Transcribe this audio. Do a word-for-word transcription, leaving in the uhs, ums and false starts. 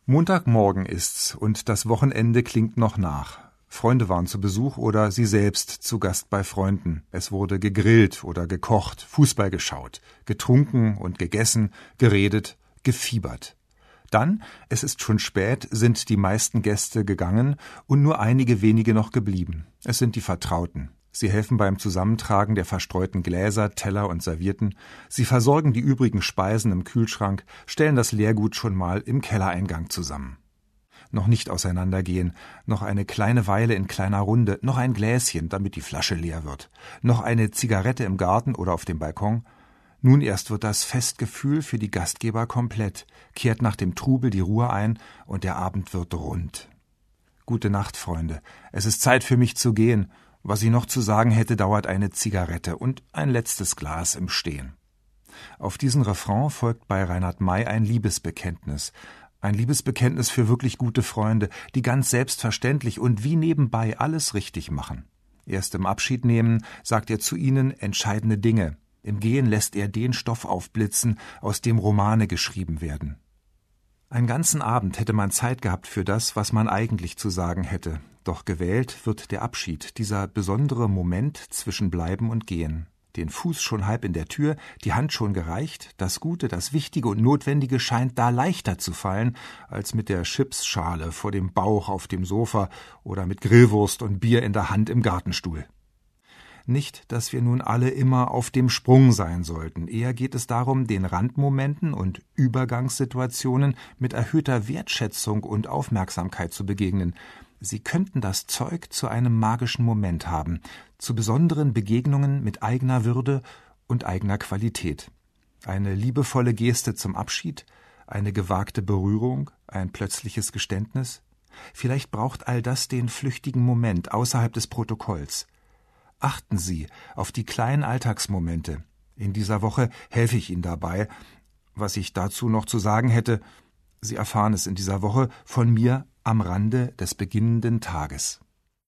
Montagmorgen ist's und das Wochenende klingt noch nach. Freunde waren zu Besuch oder sie selbst zu Gast bei Freunden. Es wurde gegrillt oder gekocht, Fußball geschaut, getrunken und gegessen, geredet, gefiebert. Dann, es ist schon spät, sind die meisten Gäste gegangen und nur einige wenige noch geblieben. Es sind die Vertrauten. Sie helfen beim Zusammentragen der verstreuten Gläser, Teller und Servietten. Sie versorgen die übrigen Speisen im Kühlschrank, stellen das Leergut schon mal im Kellereingang zusammen. Noch nicht auseinandergehen, noch eine kleine Weile in kleiner Runde, noch ein Gläschen, damit die Flasche leer wird, noch eine Zigarette im Garten oder auf dem Balkon. Nun erst wird das Festgefühl für die Gastgeber komplett, kehrt nach dem Trubel die Ruhe ein und der Abend wird rund. Gute Nacht, Freunde. Es ist Zeit für mich zu gehen. Was ich noch zu sagen hätte, dauert eine Zigarette und ein letztes Glas im Stehen. Auf diesen Refrain folgt bei Reinhard May ein Liebesbekenntnis. Ein Liebesbekenntnis für wirklich gute Freunde, die ganz selbstverständlich und wie nebenbei alles richtig machen. Erst im Abschied nehmen sagt er zu ihnen entscheidende Dinge. Im Gehen lässt er den Stoff aufblitzen, aus dem Romane geschrieben werden. Einen ganzen Abend hätte man Zeit gehabt für das, was man eigentlich zu sagen hätte. Doch gewählt wird der Abschied, dieser besondere Moment zwischen Bleiben und Gehen. Den Fuß schon halb in der Tür, die Hand schon gereicht, das Gute, das Wichtige und Notwendige scheint da leichter zu fallen, als mit der Chipsschale vor dem Bauch auf dem Sofa oder mit Grillwurst und Bier in der Hand im Gartenstuhl. Nicht, dass wir nun alle immer auf dem Sprung sein sollten. Eher geht es darum, den Randmomenten und Übergangssituationen mit erhöhter Wertschätzung und Aufmerksamkeit zu begegnen. Sie könnten das Zeug zu einem magischen Moment haben, zu besonderen Begegnungen mit eigener Würde und eigener Qualität. Eine liebevolle Geste zum Abschied, eine gewagte Berührung, ein plötzliches Geständnis. Vielleicht braucht all das den flüchtigen Moment außerhalb des Protokolls. Achten Sie auf die kleinen Alltagsmomente. In dieser Woche helfe ich Ihnen dabei. Was ich dazu noch zu sagen hätte, Sie erfahren es in dieser Woche von mir am Rande des beginnenden Tages.